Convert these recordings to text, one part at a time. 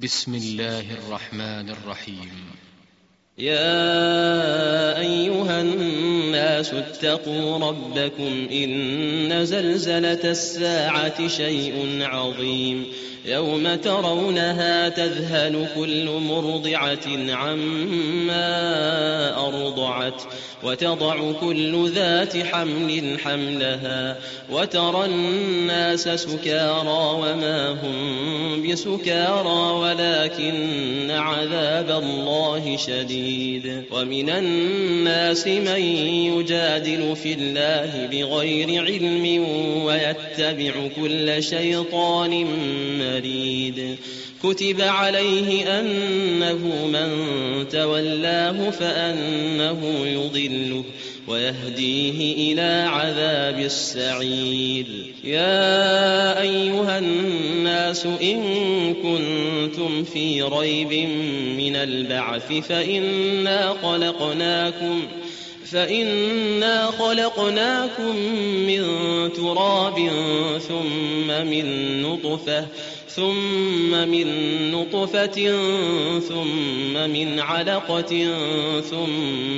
بسم الله الرحمن الرحيم. يا أيها الناس اتقوا ربكم إن زلزلة الساعة شيء عظيم يوم ترونها تذهل كل مرضعة عما أرضعت وتضع كل ذات حمل حملها وترى الناس سكارى وما هم بسكارى ولكن عذاب الله شديد. ومن الناس من يجادل في الله بغير علم ويتبع كل شيطان مريد. كتب عليه أنه من تولاه فأنه يضله ويهديه إلى عذاب السعير. يا أيها الناس إن كنتم في ريب من البعث فإنا خلقناكم من تراب ثم من نطفة ثم من علقة ثم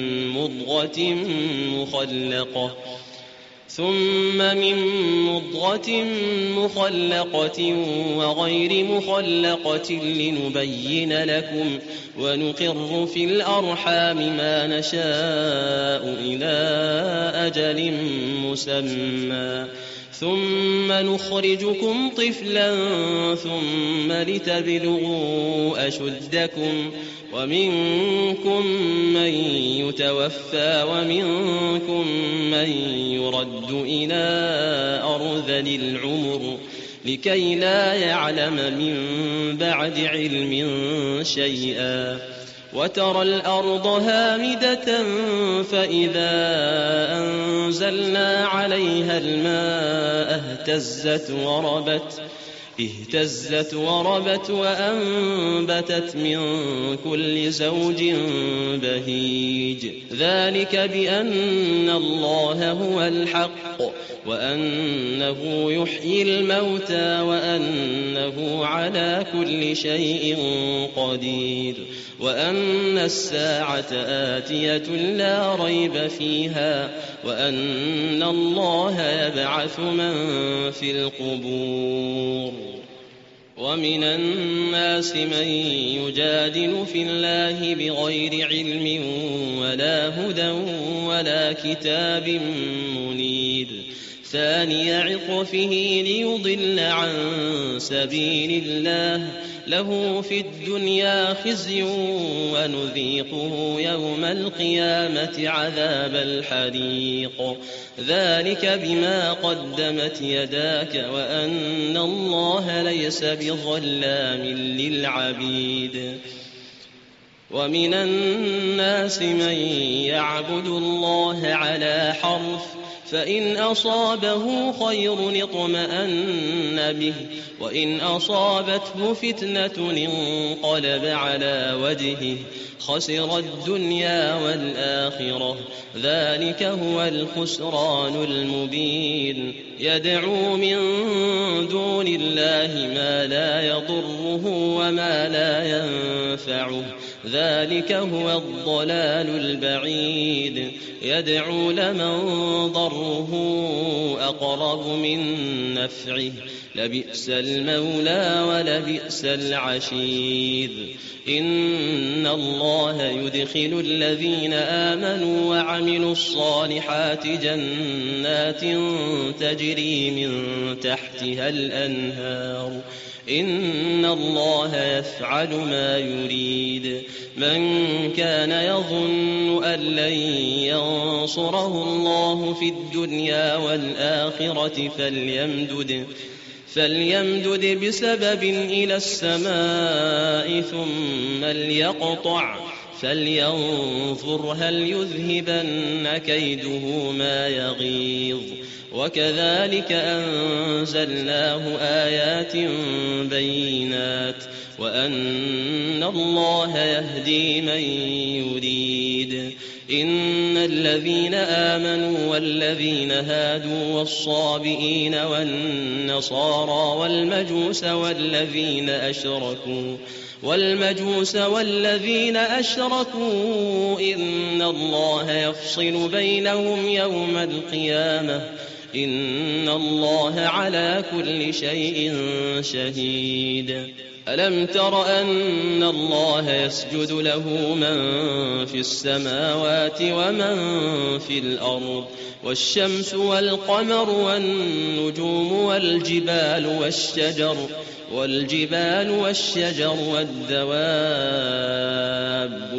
من مضغة مخلقة وغير مخلقة لنبين لكم ونقر في الأرحام ما نشاء إلى أجل مسمى ثم نخرجكم طفلا ثم لتبلغوا أشدكم ومنكم من يتوفى ومنكم من يرد إلى أرذل العمر لكي لا يعلم من بعد علم شيئا. وترى الأرض هامدة فإذا أنزلنا عليها الماء اهتزت وربت وأنبتت من كل زوج بهيج. ذلك بأن الله هو الحق وأنه يحيي الموتى وأنه على كل شيء قدير وأن الساعة آتية لا ريب فيها وأن الله يبعث من في القبور. ومن الناس من يجادل في الله بغير علم ولا هدى ولا كتاب منير. ثاني عطفه ليضل عن سبيل الله له في الدنيا خزي ونذيقه يوم القيامة عذاب الحريق. ذلك بما قدمت يداك وأن الله ليس بظلام للعبيد. ومن الناس من يعبد الله على حرف فإن أصابه خير اطمأن به وإن أصابته فتنة انقلب على وجهه خسر الدنيا والآخرة. ذلك هو الخسران المبين. يدعو من دون الله ما لا يضره وما لا ينفعه. ذلك هو الضلال البعيد. يدعو لمن ضره أقرب من نفعه لبئس المولى ولبئس العشير. إن الله يدخل الذين آمنوا وعملوا الصالحات جنات تجري من تحتها الأنهار. إن الله يفعل ما يريد. من كان يظن أن لن ينصره الله في الدنيا والآخرة فليمدد بسبب إلى السماء ثم ليقطع فلينظر هل يذهبن كيده ما يغيظ. وكذلك أنزلناه آيات بينات وأن الله يهدي من يريد. إن الذين آمنوا والذين هادوا والصابئين والنصارى والمجوس والذين أشركوا إن الله يفصل بينهم يوم القيامة إن الله على كل شيء شهيد. ألم تر أن الله يسجد له من في السماوات ومن في الأرض والشمس والقمر والنجوم والجبال والشجر والدواب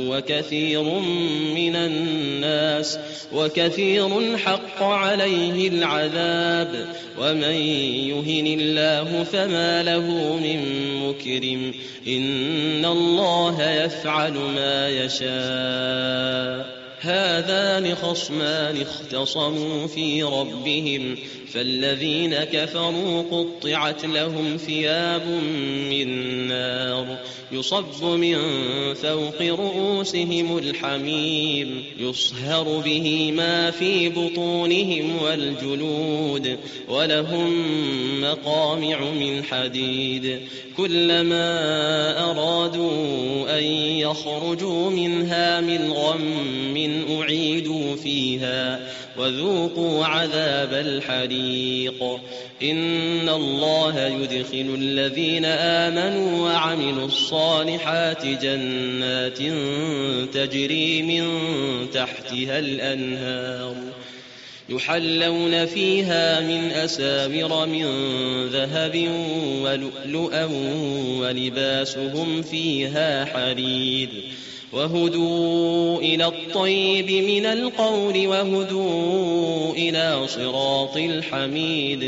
وكثير حق عليه العذاب ومن يهن الله فما له من مكرم إن الله يفعل ما يشاء. هذان خصمان اختصموا في ربهم فالذين كفروا قطعت لهم ثياب من نار يصب من فوق رؤوسهم الحميم يصهر به ما في بطونهم والجلود ولهم مقامع من حديد كلما أرادوا أن يخرجوا منها من غم أعيدوا فيها وذوقوا عذاب الحريق. إن الله يدخل الذين آمنوا وعملوا الصالحات جنات تجري من تحتها الأنهار يحلون فيها من أساور من ذهب ولؤلؤا ولباسهم فيها حرير وهدوا إلى الطيب من القول وهدوا إلى صراط الحميد.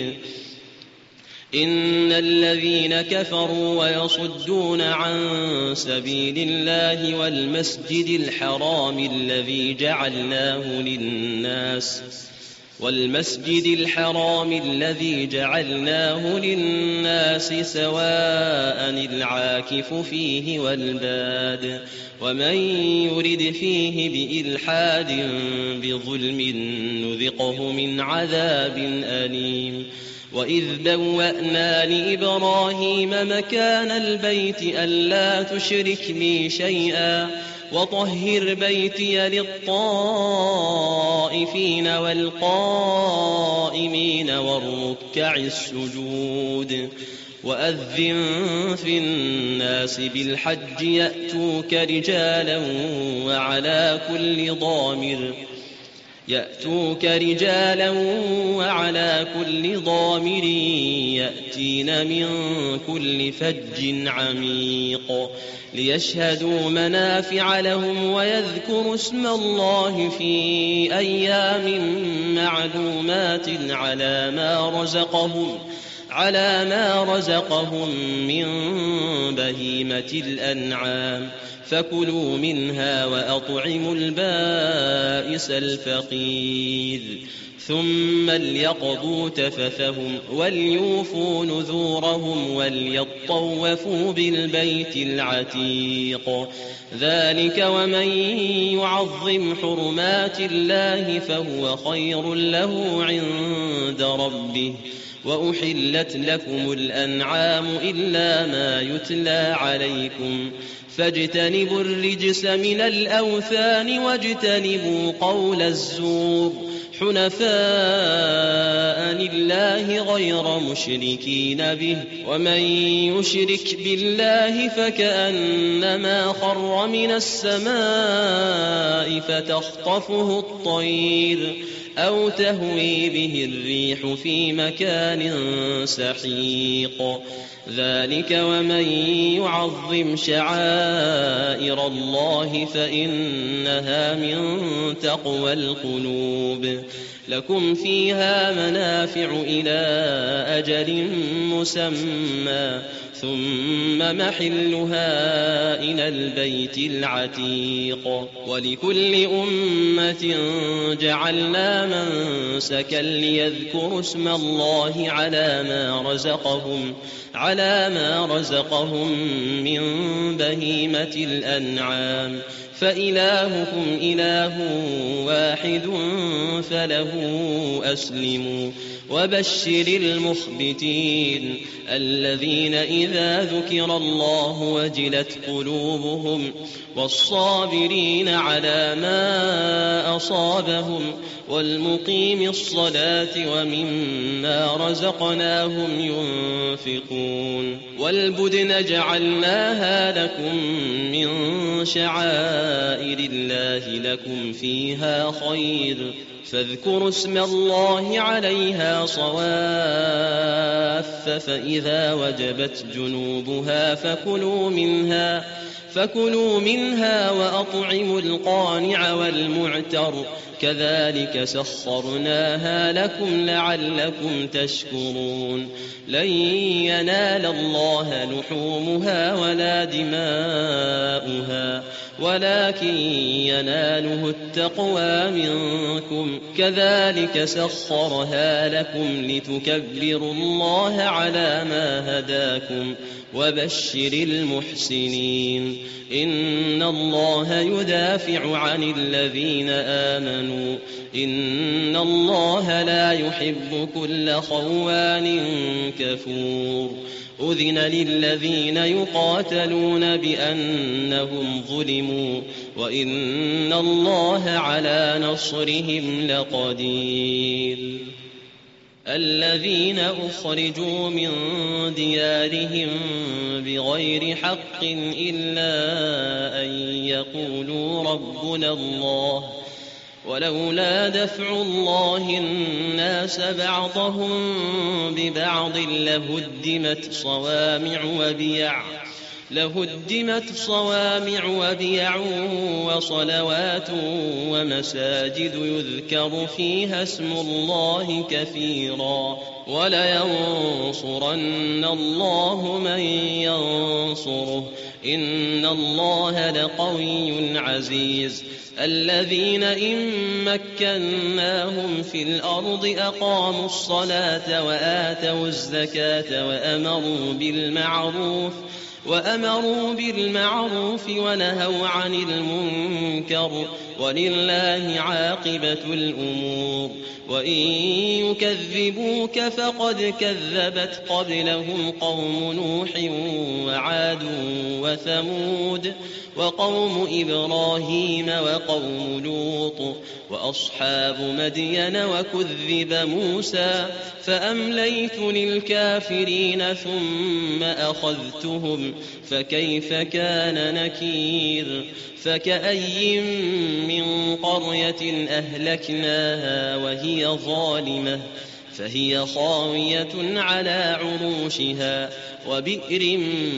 إن الذين كفروا ويصدون عن سبيل الله والمسجد الحرام الذي جعلناه للناس سواء العاكف فيه والباد ومن يرد فيه بإلحاد بظلم نذقه من عذاب أليم. وإذ بوأنا لإبراهيم مكان البيت ألا تشرك بي شيئا وطهر بيتي للطائفين والقائمين والركع السجود. وأذن في الناس بالحج يأتوك رجالا وعلى كل ضامر يأتين من كل فج عميق ليشهدوا منافع لهم ويذكروا اسم الله في أيام معلومات على ما رزقهم من بهيمة الأنعام فكلوا منها وأطعموا البائس الفقير ثم ليقضوا تفثهم وليوفوا نذورهم وليطوفوا بالبيت العتيق. ذلك ومن يعظم حرمات الله فهو خير له عند ربه. وأحلت لكم الأنعام إلا ما يتلى عليكم فاجتنبوا الرجس من الأوثان واجتنبوا قول الزور حنفاء لله غير مشركين به ومن يشرك بالله فكأنما خر من السماء فتخطفه الطير أو تهوي به الريح في مكان سحيق. ذلك ومن يعظم شعائر الله فإنها من تقوى القلوب. لكم فيها منافع إلى أجل مسمى ثم محلها إلى البيت العتيق. ولكل أمة جعلنا منسكا ليذكروا اسم الله على ما رزقهم من بهيمة الأنعام، فإلهكم إله واحد فله أسلموا. وبشر المخبتين الذين إذا ذكر الله وجلت قلوبهم، والصابرين على ما أصابهم، والمقيم الصلاة ومما رزقناهم ينفقون. والبدن جعلناها لكم من شعائر الله لكم فيها خير، فاذكروا اسم الله عليها صواف، فإذا وجبت جنوبها فكلوا منها وأطعموا القانع والمعتر، كذلك سخرناها لكم لعلكم تشكرون. لن ينال الله لحومها ولا دماؤها ولكن يناله التقوى منكم، كذلك سخرها لكم لتكبروا الله على ما هداكم. وبشر المحسنين إن الله يدافع عن الذين آمنوا، إن الله لا يحب كل خوان كفور. أذن للذين يقاتلون بأنهم ظلموا، وإن الله على نصرهم لقدير. الذين أخرجوا من ديارهم بغير حق إلا أن يقولوا ربنا الله، ولولا دفع الله الناس بعضهم ببعض لهدمت صوامع وبيع وصلوات ومساجد يذكر فيها اسم الله كثيرا، ولينصرن الله من ينصره، إن الله لقوي عزيز. الذين إن مكناهم في الأرض أقاموا الصلاة وآتوا الزكاة وأمروا بالمعروف ونهوا عن المنكر، ولله عاقبة الأمور. وإن يكذبوك فقد كذبت قبلهم قوم نوح وعاد وثمود وقوم إبراهيم وقوم لوط وأصحاب مدين، وكذب موسى فأمليت للكافرين ثم أخذتهم فكيف كان نكير. فكأي من قرية أهلكناها وهي ظالمة فهي خاوية على عروشها، وبئر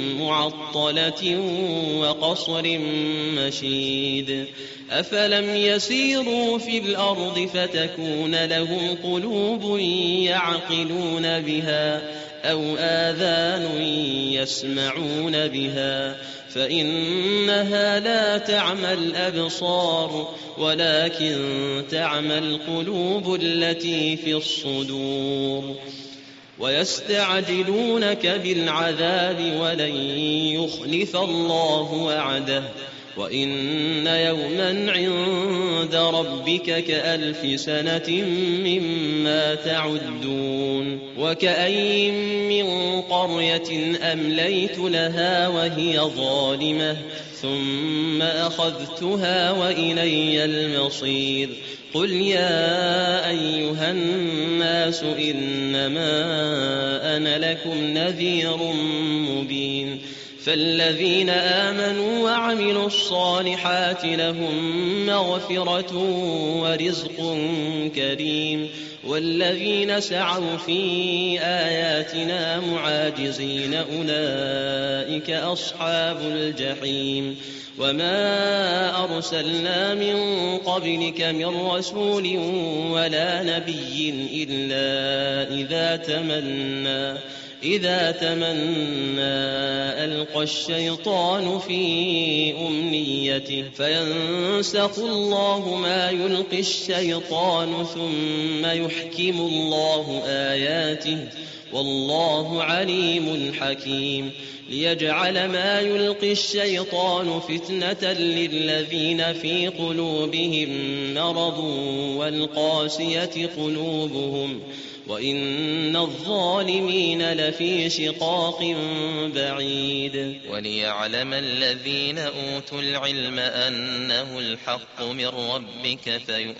معطلة وقصر مشيد. أفلم يسيروا في الأرض فتكون لهم قلوب يعقلون بها أو آذان يسمعون بها، فإنها لا تعمى الأبصار ولكن تعمى القلوب التي في الصدور. ويستعجلونك بالعذاب ولن يخلف الله وعده، وإن يوما عند ربك كألف سنة مما تعدون. وكأي من قرية أمليت لها وهي ظالمة ثم أخذتها وإلي المصير. قل يا أيها الناس إنما أنا لكم نذير مبين. فالذين آمنوا وعملوا الصالحات لهم مغفرة ورزق كريم، والذين سعوا في آياتنا معاجزين أولئك أصحاب الجحيم. وما أرسلنا من قبلك من رسول ولا نبي إلا إذا تمنى ألقى الشيطان في أمنيته فينسخ الله ما يلقي الشيطان ثم يحكم الله آياته والله عليم حكيم ليجعل ما يلقي الشيطان فتنة للذين في قلوبهم مرض والقاسية قلوبهم وإن الظالمين لفي شقاق بعيد وليعلم الذين أوتوا العلم أنه الحق من ربك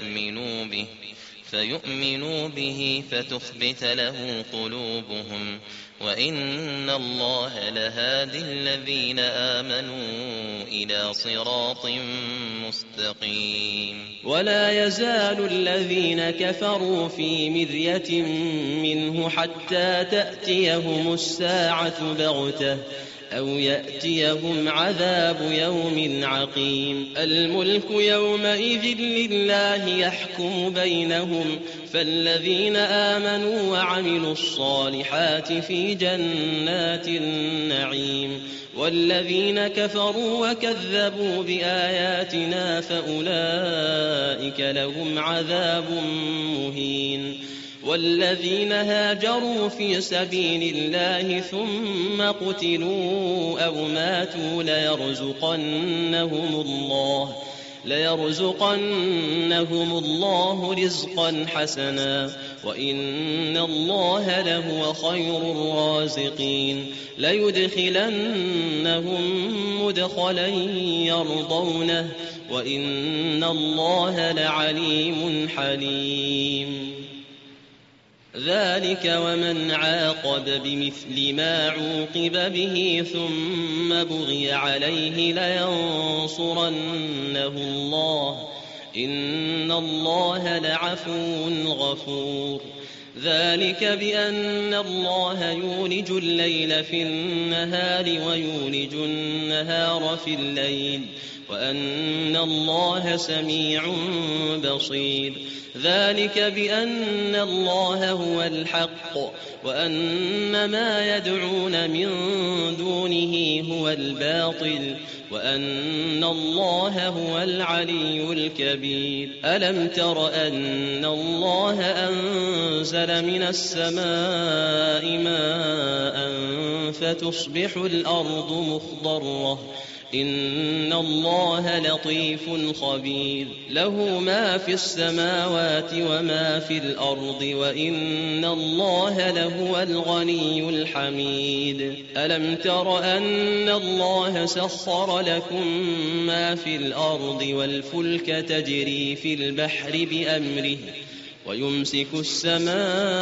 فيؤمنوا به فتخبت له قلوبهم وإن الله لهادي الذين آمنوا إلى صراط مستقيم ولا يزال الذين كفروا في مرية منه حتى تأتيهم الساعة بغتة أو يأتيهم عذاب يوم عقيم الملك يومئذ لله يحكم بينهم فالذين آمنوا وعملوا الصالحات في جنات النعيم والذين كفروا وكذبوا بآياتنا فأولئك لهم عذاب مهين والذين هاجروا في سبيل الله ثم قتلوا أو ماتوا ليرزقنهم الله رزقا حسنا وإن الله لهو خير الرازقين ليدخلنهم مدخلا يرضونه وإن الله لعليم حليم ذلك ومن عاقب بمثل ما عوقب به ثم بغي عليه لينصرنه الله إن الله لعفو غفور ذلك بأن الله يولج الليل في النهار ويولج النهار في الليل وأن الله سميع بصير ذلك بأن الله هو الحق وأن ما يدعون من دونه هو الباطل وأن الله هو العلي الكبير ألم تر أن الله أنزل من السماء ماء فتصبح الأرض مخضرة إن الله لطيف خبير له ما في السماوات وما في الأرض وإن الله لهو الغني الحميد ألم تر أن الله سخر لكم ما في الأرض والفلك تجري في البحر بأمره ويمسك السماء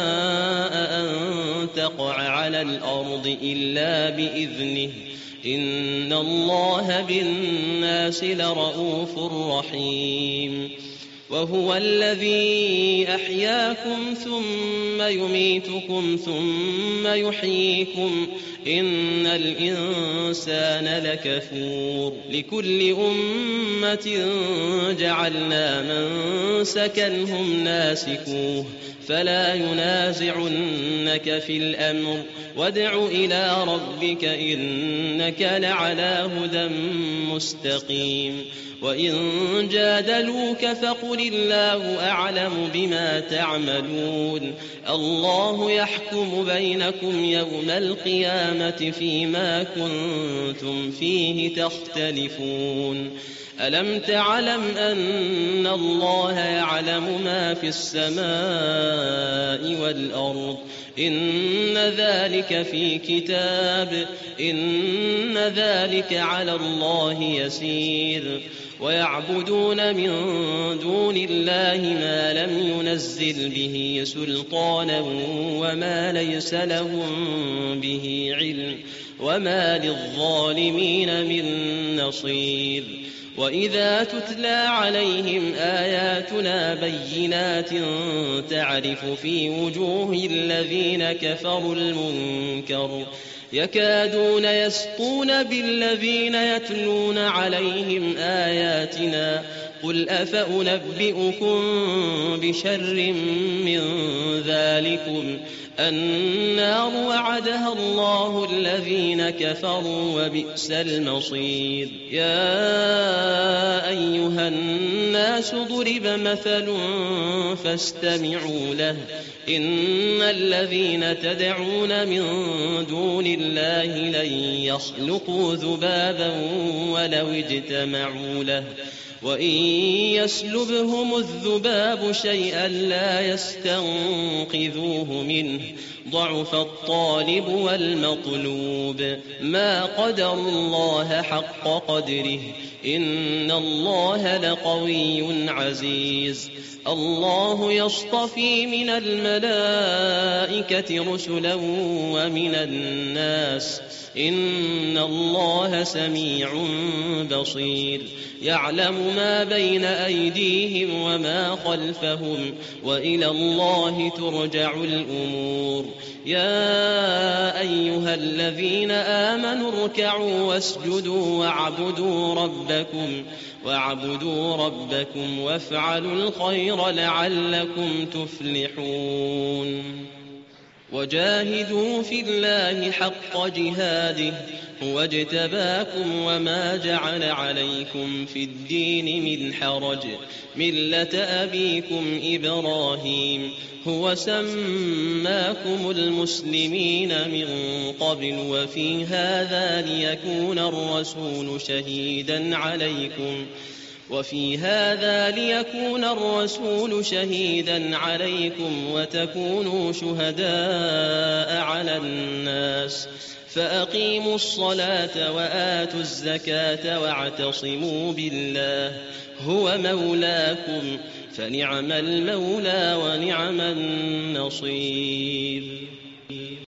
أن تقع على الأرض إلا بإذنه إن الله بالناس لرءوف رحيم وهو الذي أحياكم ثم يميتكم ثم يحييكم إن الإنسان لكفور لكل أمة جعلنا منسكا هم ناسكوه فلا ينازعنك في الأمر وادع إلى ربك إنك لعلى هدى مستقيم وإن جادلوك فقل الله أعلم بما تعملون الله يحكم بينكم يوم القيامة فيما كنتم فيه تختلفون ألم تعلم أن الله يعلم ما في السماء والأرض إن ذلك في كتاب إن ذلك على الله يسير ويعبدون من دون الله ما لم ينزل به سلطانا وما ليس لهم به علم وما للظالمين من نصير وإذا تتلى عليهم آياتنا بينات تعرف في وجوه الذين كفروا المنكر يكادون يسطون بالذين يتلون عليهم آياتنا قل أفأنبئكم بشر من ذلكم النار وعدها الله الذين كفروا وبئس المصير يا أيها الناس ضرب مثل فاستمعوا له إن الذين تدعون من دون الله لن يخلقوا ذبابا ولو اجتمعوا له وإن يسلبهم الذباب شيئا لا يستنقذوه منه ضعف الطالب والمطلوب ما قدر الله حق قدره إن الله لقوي عزيز الله يصطفي من الملائكة رسلا ومن الناس إن الله سميع بصير يعلم ما بين أيديهم وما خلفهم وإلى الله ترجع الأمور يا أيها الذين آمنوا اركعوا واسجدوا واعبدوا ربكم وافعلوا الخير لعلكم تفلحون وجاهدوا في الله حق جهاده هو اجتباكم وما جعل عليكم في الدين من حرج ملة أبيكم إبراهيم هو سماكم المسلمين من قبل وفي هذا ليكون الرسول شهيدا عليكم وتكونوا شهداء على الناس فأقيموا الصلاة وآتوا الزكاة واعتصموا بالله هو مولاكم فنعم المولى ونعم النصير